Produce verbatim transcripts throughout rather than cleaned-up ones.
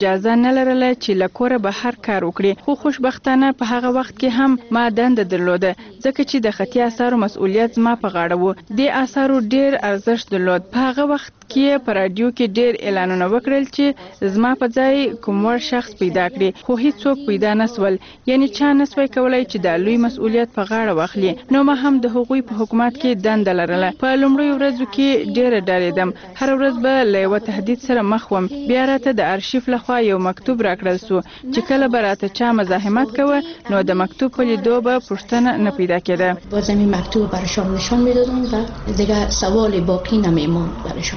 اجازه نه لرله چې له کوره بهر کار وکړي، خو خوشبختانه په هغه وخت کې هم ما دنده درلوده ځکه چې د خطي اثارو مسؤلیت زما په غاړه و. دې اثارو ډیر ارزښت درلود. په هغه وخت کې په رادیو کې ډیر اعلانونه وکړل چې زما په ځای کوم وړ شخص پیدا کړي، خو هیڅوک پیدا نسول، یعنی چا نسوي کولای چې دا لوی مسؤلیت په غاړه واخلي. نو ما هم د هغوی په حکومت کې دنده لرله. په لومړیو ورځو کې ډیره ډارېدم. هر ورځ به له یوه تهدید سره مخ وم. بیا راته د ارشیف لخوا یو مکتوب راکړل سو چې کله به راته چا مزاحمت کوه نو د مکتوب په لیدو به پوښتنه نه پیدا کېده. بازم این مکتوب براشان نشان میدادم و دیگه سوال باقی نمیماند براشان.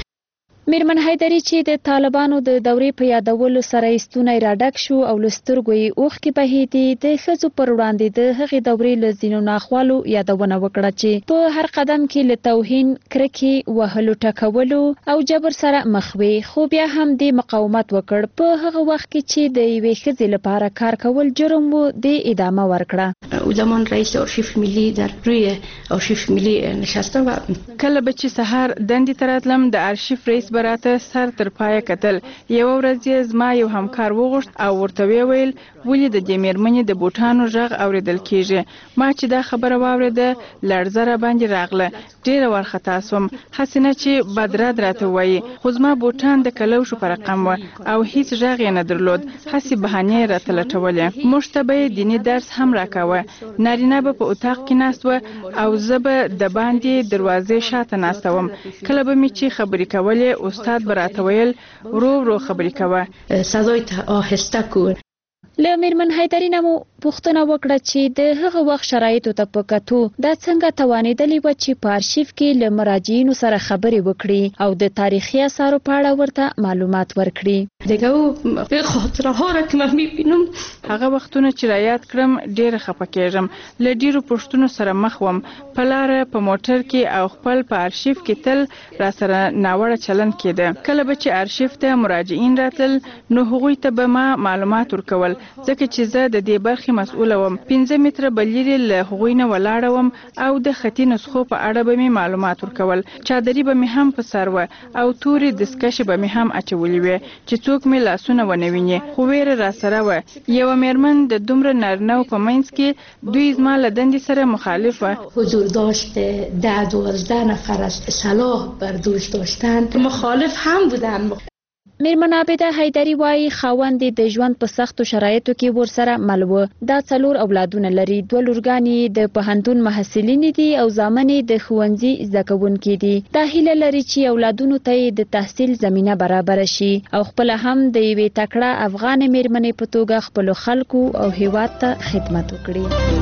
میرمن حیدری چې د طالبانو د دورې په یادولو سره ستونی راډک شو او له سترګو یې اوښکې بهېدې، د ښځو پر وړاندې د هغې دورې له ځینو ناخوالو یادونه وکړه چې په هر قدم کې له توهین، کرکې، وهلو ټکولو او جبر سره مخ وې، خو بیا هم دې مقاومت وکړ. په هغه وخت کې چې د یوې ښځې لپاره کار کول جرم و، دې ادامه ورکړه. او زمان رئیس آرشیف ملی در روی آرشیف ملی نشسته و کله به چې سهار دندې ته راتلم د ارشیف رئیس براته سر تر پایه کتل. یوه ورځ یې زما یو همکار وغوښت او ورته ویې ویل ولې د دې مېرمنې د بوټانو غږ اورېدل کېږي. ما چې دا خبره واورېده لړزه را باندې راغله. ډېره وارخطا سوم. هسې نه چې بدرد راته وایي، خو زما بوټان د کلوشو په رقم و او هیڅ غږ یې نه درلود. هسې بهانې یې راته لټولې. موږ ته به یې دیني درس هم راکاوه. نارینه به په اتاق کې ناست و او زه به د باندې دروازې شاته ناسته وم. کله به مې چې خبرې کولې استاد به راته ویل ورو ورو خبرې کوه. سزای ته آهسته کو. له میرمن حیدری نه مو پوښتنه وکړه چې د هغه وخت شرایطو ته په کتو دا څنګه توانېدلې وه چې په ارشیف کې له مراجعینو سره خبرې وکړي او د تاریخي اثارو په اړه ورته معلومات ورکړي. دیگه او به خاطره ها را که من میبینم هغه وختونه چې را یاد کړم ډېره خفه کېږم. له ډېرو پوښتنو سره مخ وم. په لاره په موټر کې او خپل په ارشیف کې تل را سره ناوړه چلند کېده. کله به چې ارشیف ته مراجعین راتل نو هغوی ته به ما معلومات ورکول ځکه چې زه د دې برخې مسؤله وم. پنځه متره به لرې له هغوی نه ولاړه وم او د خطي نسخو په اړه به مې معلومات ورکول. چادري به مې هم په سر وه او تورې دستکشې به مې هم اچولې وې چې څوک مې لاسونه ونه ویني، خو ویره را سره وه. یوه مېرمن د دومره نارینه‌و په منځ کې دوی زما له دندې سره مخالف وه. حضور داشت ده دوازده نفر از صلاح بر دوش داشتند مخالف هم بودن. میرمن عابده حیدری وایي خاوند د ژوند په سختو شرایطو کې ورسره مل و. دا څلور اولادونه لري. دوه لورګانې د پوهنتون محصلینې دي او زامن یې د ښوونځي زده کوونکي دي. دا هیله لري چې اولادونو ته یې د تحصیل زمینه برابره شي او خپله هم د یوې تکړه افغانې میرمنې په توګه خپلو خلکو او هیواد ته خدمت وکړي.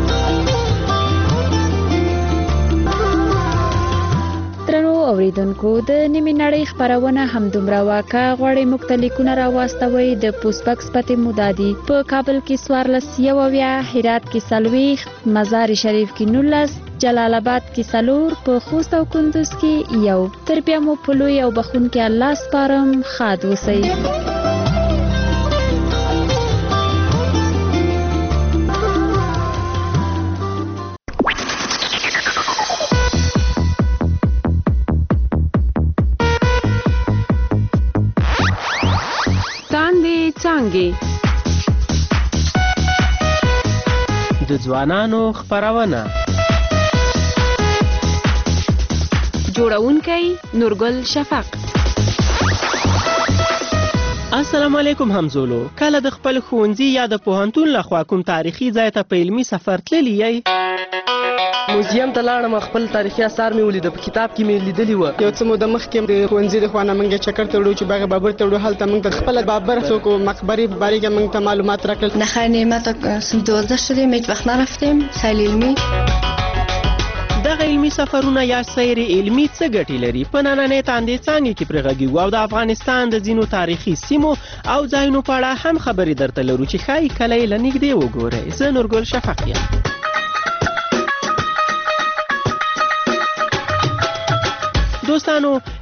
درنو اوریدونکو، د نیمې نړۍ خپرونه همدومره وه. که غواړئ موږ ته لیکونه راواستوئ د پوسټ بکس پتې مو دا دي: په کابل کې څوارلس یو اویا، هرات کې څلوېښت، مزار شریف کې نولس، جلال آباد کې څلور، په خوست او کندوز کې یو. تر بیا مو په لوی او بخښونکي الله سپارم. ښاد اوسئ. څانګې د ځوانانو خپرونه. جوړونکی نورګل شفق. السلام علیکم همزولو. کله د خپل ښوونځي یا د پوهنتون لخوا کوم تاریخي ځای ته په علمي سفر تللی یئ؟ موزیم ته لاړم، خپل تاریخي اثار مې ولیده، په کتاب کې مې لیدلي وه. یو څه موده مخکې د ښوونځي د خوا نه موږ چکر ته وړو چې باغ بابر ته وړو. هلته موږ ته خپله بابر څوک مقبرې په باره کې موږ ته معلومات راکړل. نخیر نیمه تا صنف دوازده شدیم، هیچ وقت نرفتیم سیل علمی. دغه علمي سفرونه یا سیر علمي څه ګټې لري؟ په نننۍ تاندې څانګې کې پرې غږیږو او د افغانستان د ځینو تاریخي سیمو او ځایونو په اړه هم خبرې درته لرو چې ښایي کله یې له نږدې وګورئ. زه نورګل شفق یم. دوستانو،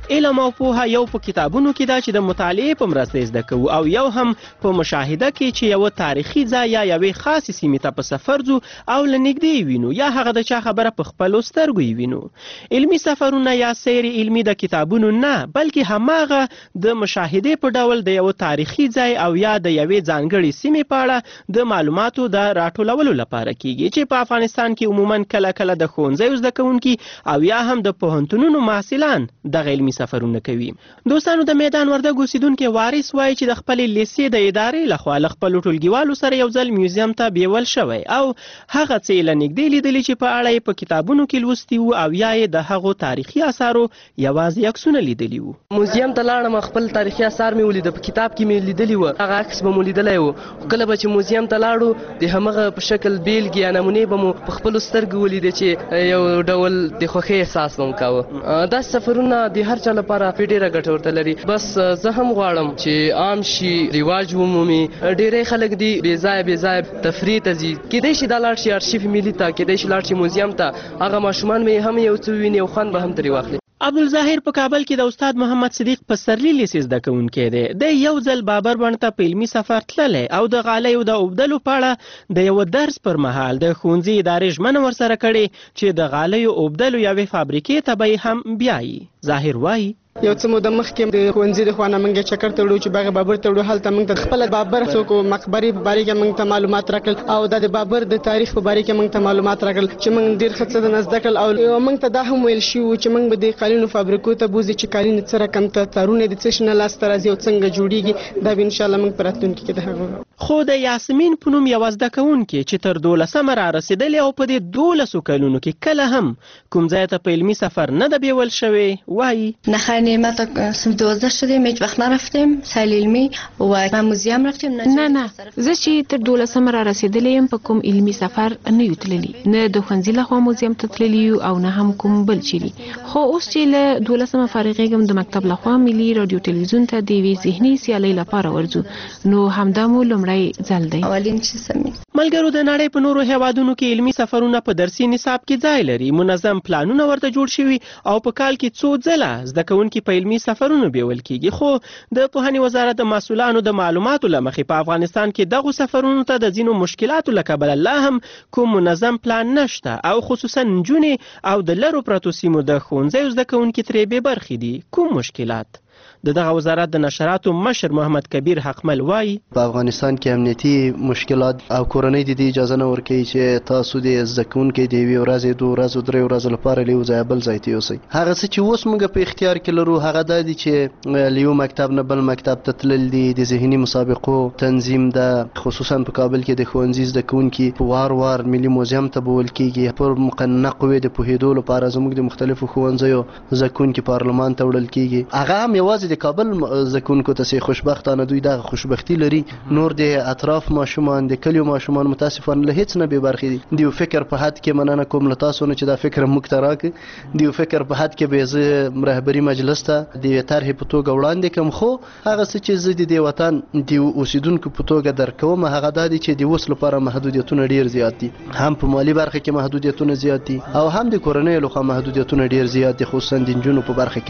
علم او پوهه یو په کتابونو کې ده چې د مطالعې په مرسته زده کوو او یو هم په مشاهده کې چې یو تاریخي ځای یا یوې خاصې سیمې ته په سفر ځو او له نږدې وینو یا هغه د چا خبره په خپلو سترګو یې وینو. علمي سفرونه یا سیر علمي د کتابونو نه بلکې هماغه د مشاهدې په ډول د یو تاریخي ځای او یا د یوې ځانګړې سیمې په اړه د معلوماتو د راټولولو لپاره کیږي چې په افغانستان کې عموما کله کله د ښوونځیو زده کوونکي او یا هم د پوهنتونونو محصلان دغه علمي سفرونه کوي. دوستانو د میدان وردګ اوسیدونکي وارث وایي چې د خپلې لیسې د ادارې لخوا له خپلو ټولګیوالو سره یو ځل میوزیم ته بیول شوی او هغه څه یې له نږدې لیدلي چې په اړه یې په کتابونو کې لوستي وو او یا یې د هغو تاریخي اثارو یوازې عکسونه لیدلي وو. موزیم ته لاړم، خپل تاریخي اثار مې ولیده، په کتاب کې مې لیدلي وو، هغه عکس به مو لیدلی وو. کله به چې موزیم ته لاړو د همغه په شکل بیلګې یا نمونې به مو په خپلو سترګو ولیدې چې یو ډول د خوښۍ احساس به مو کاوه. دا سفرونه د هر چا لپاره ډېره ګټه ورته لري. بس زه هم غواړم چې عام شي، رواج ومومي. ډېری خلک دي بې ځایه بې ځایه تفریح ته ځي، کیدای شي دا لاړ شي ارشیف ملي ته، کیدای شي لاړ شي موزیم ته، هغه ماشومان مې هم یو څه وویني او خوند به هم ترې واخلي. عبدالظاهر په کابل کې د استاد محمد صدیق پسرلي لیسې زده کوونکی دی. د یو ځل بابر بڼ ته په علمي سفر تللی او د غالیو د اوبدلو په اړه د یو درس پر مهال د ښوونځي ادارې ژمنه ورسره کړې چې د غالیو اوبدلو یوې فابریکې ته به یې هم بیایي. ظاهر وایي یو څه موده مخکې د ښوونځي د خوا نه موږ چکر ته وړو چې باغ بابر ته وړو. هلته موږ ته خپله بابر څوک مقبرې په باره کې موږ ته معلومات راکړل او دا د بابر د تاریخ په باره کې موږ ته معلومات راکړل چې موږ ډېر ښه څه درنه زده کړل او موږ ته دا هم ویل شوي وو چې موږ به د قالینو فابریکو ته بوځو چې قالین څه رقم ته تارونه د څه شي نه لاسته راځي او څنګه جوړېږي. دا به انشاءالله موږ په راتلونکي کې د هغه. خو د یاسمین په نوم یوه زده کوونکې چې تر دولسمه را رسېدلې او په دې دولسو کلونو کې کله هم کوم ځای ته په علمي سفر نه ده بیول شوې وایي نه خیر نعمت صنف دوازده شدیم، هیچ وقت نرفتیم سیل علمی و ما موزیم رفتیم. نه نه زه چې تر دولسمه را رسېدلې یم په کوم علمي سفر نه یو تللي، نه د ښوونځي لخوا موزیم ته تللي یو او نه هم کوم بل چیرې. خو اوس چې له دولسمه فارغېږم د مکتب لخوا ملي راډیو تلویزیون ته د یوې ذهني سیالۍ لپاره ورځو، نو همدا مو لومړی ځل دی. اولین چې سمې ملګرو د نړۍ په نورو هیوادونو کې علمي سفرونه په درسي نصاب کې ځای لري. منظم پلانونه ورته جوړ شوي او په کال کې څو ځله زده کوونکي په علمي سفرونو بیول کیږي. خو د پوهنې وزارت د مسؤلانو د معلوماتو له مخې په افغانستان کې دغو سفرونو ته د ځینو مشکلاتو له کبله لا هم کوم منظم پلان نشته او خصوصا نجونې او د لرو پرتو سیمو د ښوونځیو زده کوونکي ترې بې برخې دي. کوم مشکلات؟ د دغه وزارت د نشراتو مشر محمد کبیر حقمل وایي په افغانستان کې امنیتي مشکلات او کورنۍ د دې اجازه نه ورکوي چې تاسو د زده کوونکي د یوې ورځې دوه ورځو درې ورځو لپاره له یو ځایه بل ځای ته یوسئ. هغه څه چې اوس موږ په اختیار کې لرو هغه دا دي چې له یو مکتب نه بل مکتب ته تلل دي، د ذهني مسابقو تنظیم ده، خصوصا په کابل کې د ښوونځي زده کوونکي په وار وار ملي موزیم ته بوول کېږي. پر مقننه قوې د پوهېدو لپاره زموږ د مختلفو ښوونځیو زده کوونکي پارلمان ته وړل کېږي. هغه هم یوازې د کابل زکونکو ته سي خوشبختانه دوی دغه خوشبختی لري، نور د اطراف ماشومان د کلیو ماشومان متاسفانه له هیڅ نه بې برخې دي. د یو فکر په حد کې مننه کوم له تاسو نه چې دا فکر موږ ته راکړي. د یو فکر په حد کې به زه رهبري مجلس ته د یوې طرحې په توګه وړاندې کړم، خو هغه څه چې زه د دې وطن د اوسیدونکو په توګه درکوم هغه دا دي چې د اوس لپاره محدودیتونه ډېر زیات دي، هم په مالي برخه کې محدودیتونه زیات دي او هم د کورنۍ لخوا محدودیتونه ډېر زیات دي، خصوصا د نجونو په برخه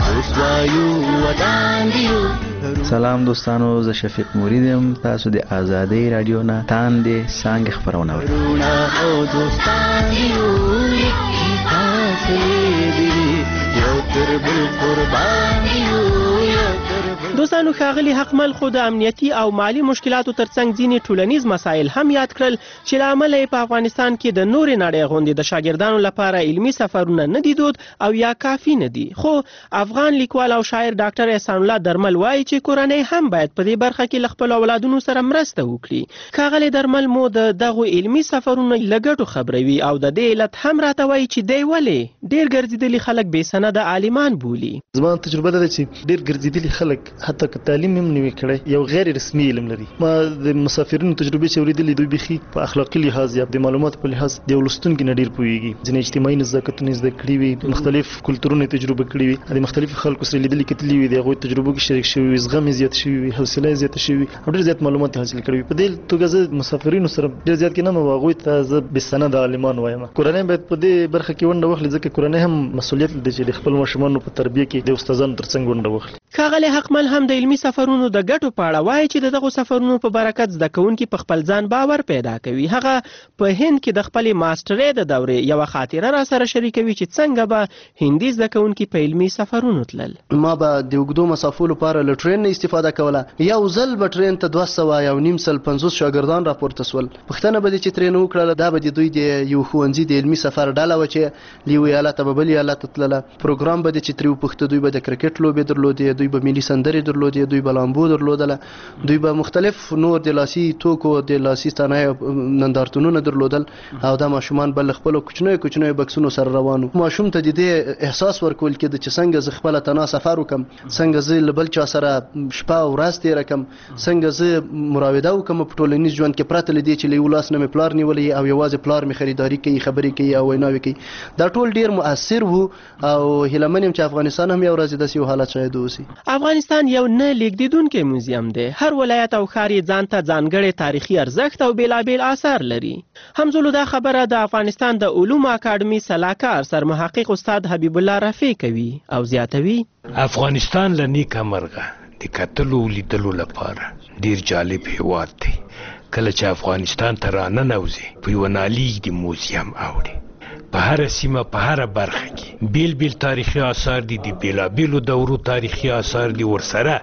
کې. سلام دوستانو، زه شفیق مورید یم. تاسو د آزادۍ رادیو نه تاندې څانګې خپرونه دوستانو ښاغلي حقمل خو د امنیتي او مالی مشکلاتو ترڅنګ ځینې ټولنیز مسایل هم یاد کړل چې له امله یې په افغانستان کې د نورې نړۍ غوندې د شاګردانو لپاره علمي سفرونه نه دي دود او یا کافي نه دي. خو افغان لیکوال او شاعر ډاکټر احسان الله درمل وایي چې کورنۍ هم باید په دې برخه کې له خپلو اولادونو سره مرسته وکړي. ښاغلي درمل مو د دغو علمي سفرونو له ګټو خبروي او د دې علت هم راته وایي چې دی ولې ډېر ګرځېدلي خلک بې سنده عالمان بولي. زما تجربه ده چې ډېر ګرځېدلي خلک حتی که تعلیم هم نوي کړی یو غیر رسمي علم لري. ما د مسافرینو تجربې چې اورېدلې دوی بيخي په اخلاقي لحاظ یا د معلوماتو په لحاظ د ولستون کې نډیر پويږي. ځینې اجتماعي نزاکتونه زده کړي وي، مختلف کلتورونه تجربه کړي وي، د مختلف خلکو سره لیدلې کتلې وي، د هغوی تجربو کې شریک شوي وي، زغم زیات شوی وي، حوصله زیات شوی وي او ډېر زیات معلومات حاصل کړي وي. په دې توګه زه مسافرینو سره ډېر زیات کې نه هغوی ته زه بسند عالمان وایم. کورنۍ باید په دې برخه کې ونډه واخلي ځکه کورنۍ هم مسؤلیت لري چې د خپل ماشومانو په تربیه کې د استادانو ترڅنګ ونډه واخلي. ښاغلی حقمل هم د علمي سفرونو د ګټو په اړه وایي چې دغه سفرونو په برکت زده کوونکي په خپل ځان باور پیدا کوي. هغه په هند کې د خپلې ماسټرۍ د دورې یوه خاطره را سره شریکوي چې څنګه به هندي زده کوونکي په علمي سفرونو تلل. ما به د اوږدو مسافو لپاره له ټرین نه استفاده کوله. یو ځل به ټرین ته دوه سوه یو نیم سل پنځوس شاګردان راپورته سول. پوښتنه به دې چې ترې نه وکړله دا به د دوی د یو ښوونځي د علمي سفر ډله وه چې له یوې ایالته به بل ایالت ته تلله. پروګرام به دې چې ترې وپوښته دوی به د کرکټ لوبې درلودې، دوی به ملي سندرې درلودې، دوی به لامبو درلودله، دوی به مختلف نور د لاسي توکو د لاسي صنایعو نندارتونونه درلودل او دا ماشومان بل خپل کوچنیو کوچنیو بکسونو سره روانو. ماشوم ته د دې احساس ورکول کېده چې څنګه زه خپله تنها سفر وکم، څنګه زه له بل چا سره شپه او ورځ تېره کړم، څنګه زه مراوده وکړم په ټولنیز ژوند کې پرته له دې چې له یو لاس نه مې پلار نیولی او یوازې پلار مې خریداري کوي، خبرې کوي او ویناوې کوي. دا ټول ډېر مؤثر وو او هیله من یم چې افغانستان هم یو ورځ داسې یو حالت شاید اوسي. افغانستان یو نه لیږدېدونکی موزیم دی. هر ولایت او ښار یې ځان ته ځانګړی تاریخي ارزښت او بېلابېل آثار لري. همزولو دا خبره د افغانستان د علومو اکاډمي سلاکار سرمحقق استاد حبیب الله رفیع کوي او زیاتوي افغانستان له نیکه مرغه د کتلو لیدلو لپاره ډیر جالب هیواد دی. کله چې افغانستان ته راننوځي په یوه نالیږدي موزیم اوړي. په هره سیمه په هره برخه کې بیل بیل تاریخي آثار دي، د بېلابېلو دورو تاریخي آثار دي، ورسره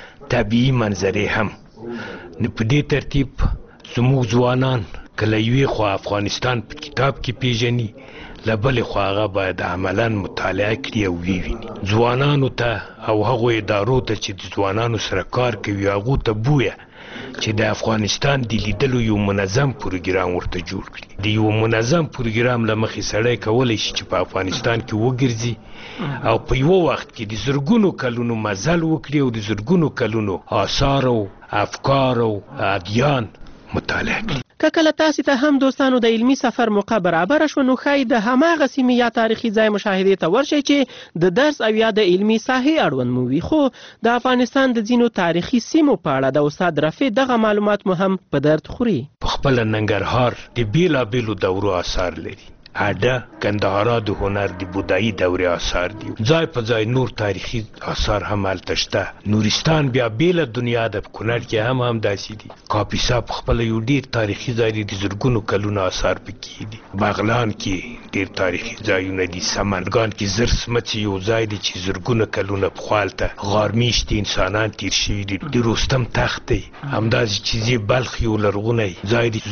طبیعي منظرې هم. نو په دې ترتیب زموږ ځوانان کله یوې خوا افغانستان په کتاب کې پیژني، له بلې خوا هغه باید عملا مطالعه کړي او ویویني. ځوانانو ته او هغو ادارو ته چې د ځوانانو سره کار کوي هغو ته بویه چې د افغانستان د لیدلو یو منظم پروګرام ورته جوړ کړي. د یو منظم پروګرام له مخې سړی کولی شي چې په افغانستان کې وګرځي او په یوه وخت کې د زرګونو کلونو مزل وکړي او د زرګونو کلونو آثار او افکار او ادیان مطالعه کړي. که کله تاسې ته هم دوستانو د علمي سفر موقع برابره شوه نو ښایي د هماغه سیمې یا تاریخي ځای مشاهدې ته ورشئ چې د درس او یا د علمي ساحې اړوند مو وي. خو د افغانستان د ځینو تاریخي سیمو په اړه د استاد رفیع دغه معلومات مو هم په درد خوري. په خپله ننګرهار د بېلابېلو دورو آثار لري. اډه کندهارا د هنر د بودایي دورې آثار دي. ځای په ځای نور تاریخي آثار هم هلته شته. نورستان بیا بیله دنیا ده. په کونړ کې هم هم داسې دي. کاپیسا په خپله یو ډېر تاریخي ځای دی، د زرګونو کلونو آثار پکې دي. بغلان کې ډېر تاریخي ځایونه دي. سمنګان کې زر سمڅې یو ځای دی چې زرګونه کلونه پخوا هلته غارمیشتي انسانان تیر شوي دي. د رستم تخت دی. همداسې چې ځې بلخ یو لرغونی ځای دی،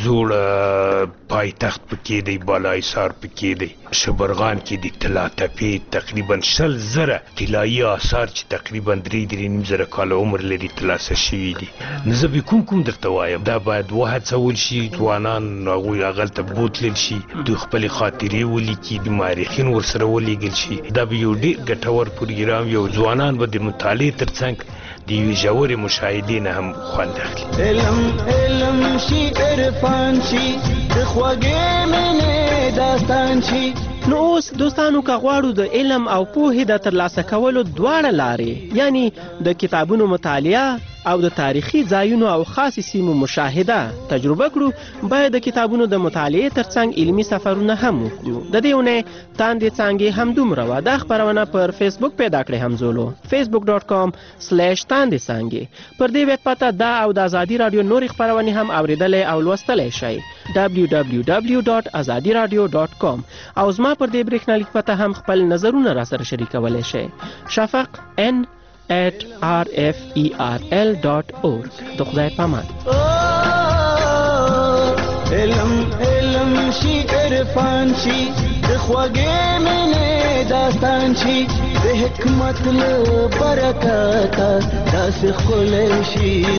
زوړ پایتخت پکې دی، بالایسار پکې دی. شبرغان کې د طلا تپې تقریبا شل زره طلایي آثار چې تقریبا درې درې نیم زره کاله عمر لري ترلاسه شوي دي. نو زه به کوم کوم درته وایم دا باید وهڅول شي، ځوانان هغوی هغلته بوتلل شي، دوی خپلې خاطرې ولیکي، د مورخین ورسره ولیږل شي. دا به یو ډېر ګټور پروګرام یو. ځوانان به د مطالعې ترڅنګ د یوې ژورې مشاهدې نه هم خوند اخلي. علم علم شي، عرفان شي، د خوږې مینې داستان شي. نو اوس دوستانو که غواړو د علم او پوهې د ترلاسه کولو دواړه لارې یعنی د کتابونو مطالعه او د تاریخي ځایونو او خاصې سیمو مشاهده تجربه کړو، باید د کتابونو د مطالعې ترڅنګ علمي سفرونه هم وکړو. د دې اونۍ تاندې څانګې همدومره وه. دا خپرونه پر فیسبوک پیدا کړئ همزولو فیسبوک ډاټ کام سلیش تاندې څانګې. پر دې ویب پته دا او د ازادي راډیو نورې خپرونې هم اوریدلی او لوستلی شئ دبلیو دبلیو دبلیو ډاټ ازادي راډیو ډاټ کام. او زما پر دې برېښنالیک پته هم خپل نظرونه را سره شریکولی شئ. شفق ان at r f e r l dot org. د خدای پامان. علم علم شي، عرفان شي، د خوږې مینې داستان شي، د حکمت له برکته داسې ښکلی شي.